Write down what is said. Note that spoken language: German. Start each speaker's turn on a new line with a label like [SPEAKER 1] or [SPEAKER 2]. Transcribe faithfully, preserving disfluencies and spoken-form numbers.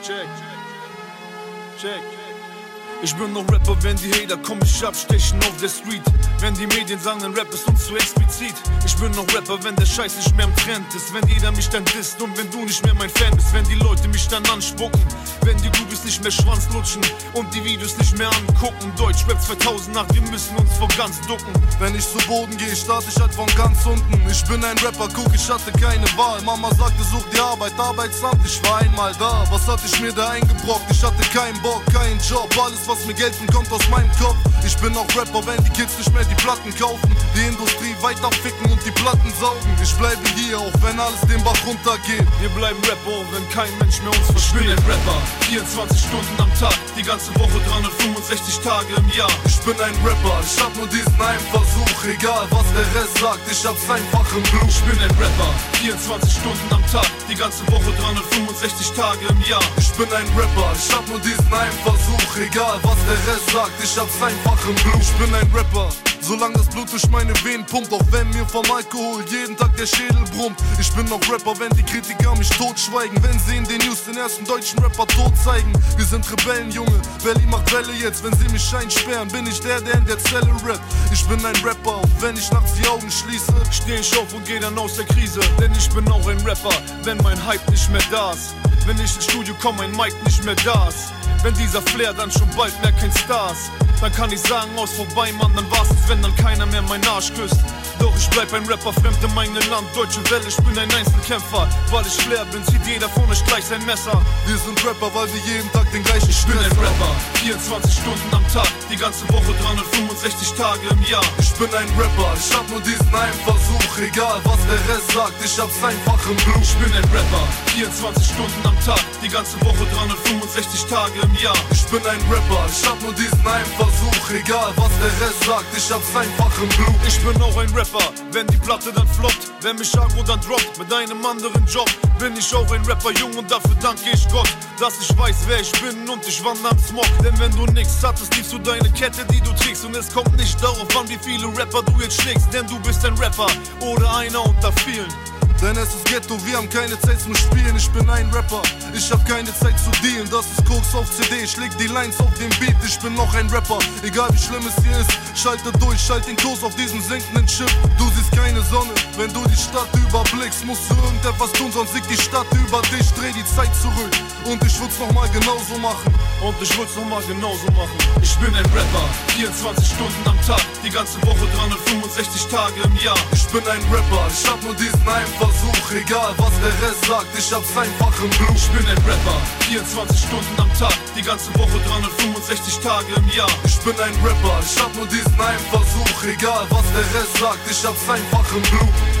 [SPEAKER 1] check, check. Ich bin noch Rapper, wenn die Hater kommen, mich abstechen auf der Street. Wenn die Medien sagen, ein Rap ist uns zu explizit. Ich bin noch Rapper, wenn der Scheiß nicht mehr im Trend ist. Wenn jeder mich dann disst und wenn du nicht mehr mein Fan bist. Wenn die Leute mich dann anspucken. Wenn die Groupies nicht mehr Schwanz lutschen und die Videos nicht mehr angucken. Deutschrap zweitausendacht, wir müssen uns vor ganz ducken.
[SPEAKER 2] Wenn ich zu Boden gehe, starte ich halt von ganz unten. Ich bin ein Rapper, guck, ich hatte keine Wahl. Mama sagte, such die Arbeit, Arbeitsamt, ich war einmal da. Was hatte ich mir da eingebrockt? Ich hatte keinen Bock, keinen Job. Alles, was mir Geld bringt, kommt aus meinem Kopf. Ich bin auch Rapper, wenn die Kids nicht mehr die Platten kaufen. Die Industrie weiter ficken und die Platten saugen. Ich bleibe hier, auch wenn alles den Bach runtergeht.
[SPEAKER 1] Wir bleiben Rapper, auch wenn kein Mensch mehr uns versteht. Ich bin ein Rapper, vierundzwanzig Stunden am Tag, die ganze Woche dreihundertfünfundsechzig Tage im Jahr.
[SPEAKER 2] Ich bin ein Rapper, ich hab nur diesen einen Versuch. Egal was der Rest sagt, ich hab's einfach im Blut.
[SPEAKER 1] Ich bin ein Rapper, vierundzwanzig Stunden am Tag, die ganze Woche dreihundertfünfundsechzig Tage im Jahr.
[SPEAKER 2] Ich bin ein Rapper, ich hab nur diesen einen Versuch. Egal was der Rest sagt, ich hab's einfach im Blut. Ich bin ein Rapper, solange das Blut durch meine Venen pumpt. Auch wenn mir vom Alkohol jeden Tag der Schädel brummt. Ich bin noch Rapper, wenn die Kritiker mich totschweigen. Wenn sie in den News den ersten deutschen Rapper tot zeigen. Wir sind Rebellen, Junge, Berlin macht Welle jetzt. Wenn sie mich einsperren, bin ich der, der in der Zelle rappt. Ich bin ein Rapper, auch wenn ich nachts die Augen schließe,
[SPEAKER 1] steh ich auf und geh dann aus der Krise. Denn ich bin auch ein Rapper, wenn mein Hype nicht mehr da ist. Wenn ich ins Studio komm, mein Mic nicht mehr da ist. Wenn dieser Flair dann schon bald mehr kein Star ist, dann kann ich sagen, aus vorbei, Mann, dann war's es, wenn dann keiner mehr meinen Arsch küsst. Doch ich bleib ein Rapper, fremd in meinem Land, deutsche Welle, ich bin ein Einzelkämpfer. Weil ich Flair bin, zieht jeder von euch gleich sein Messer.
[SPEAKER 2] Wir sind Rapper, weil wir jeden Tag den gleichen
[SPEAKER 1] Ich bin
[SPEAKER 2] Stress
[SPEAKER 1] ein Rapper, vierundzwanzig Stunden am Tag, die ganze Woche dreihundertfünfundsechzig Tage im Jahr.
[SPEAKER 2] Ich bin ein Rapper, ich hab nur diesen einen Versuch. Egal was der Rest sagt, ich hab's einfach im Blut.
[SPEAKER 1] Ich bin ein Rapper, vierundzwanzig Stunden am Tag, die ganze Woche dreihundertfünfundsechzig Tage im Jahr.
[SPEAKER 2] Ich bin ein Rapper, ich hab nur diesen einen Versuch. Egal was der Rest sagt, ich hab's einfach im Blut.
[SPEAKER 1] Ich bin auch ein Rapper, wenn die Platte dann floppt, wenn mich Agro dann droppt, mit einem anderen Job, bin ich auch ein Rapper, jung, und dafür danke ich Gott, dass ich weiß, wer ich bin und ich wandere am Smog. Denn wenn du nix hattest, liebst du deine Kette, die du trägst, und es kommt nicht darauf an, wie viele Rapper du jetzt schlägst, denn du bist ein Rapper oder einer unter vielen.
[SPEAKER 2] Denn es ist Ghetto, wir haben keine Zeit zum Spielen. Ich bin ein Rapper, ich hab keine Zeit zu dealen. Das ist Koks auf C D, ich leg die Lines auf den Beat. Ich bin noch ein Rapper, egal wie schlimm es hier ist. Schalte durch, schalt den Kurs auf diesen sinkenden Chip. Du siehst keine Sonne, wenn du die Stadt überblickst. Musst du irgendetwas tun, sonst siegt die Stadt über dich. Dreh die Zeit zurück und ich würd's nochmal genauso machen.
[SPEAKER 1] Und ich würd's nochmal genauso machen. Ich bin ein Rapper, vierundzwanzig Stunden am Tag, die ganze Woche dreihundertfünfundsechzig Tage im Jahr.
[SPEAKER 2] Ich bin ein Rapper, ich hab nur diesen einen Versuch. Egal was der Rest sagt, ich hab's einfach im Blut.
[SPEAKER 1] Ich bin ein Rapper, vierundzwanzig Stunden am Tag, die ganze Woche dreihundertfünfundsechzig Tage im Jahr.
[SPEAKER 2] Ich bin ein Rapper, ich hab nur diesen einen Versuch. Egal was der Rest sagt, ich hab's einfach im Blut.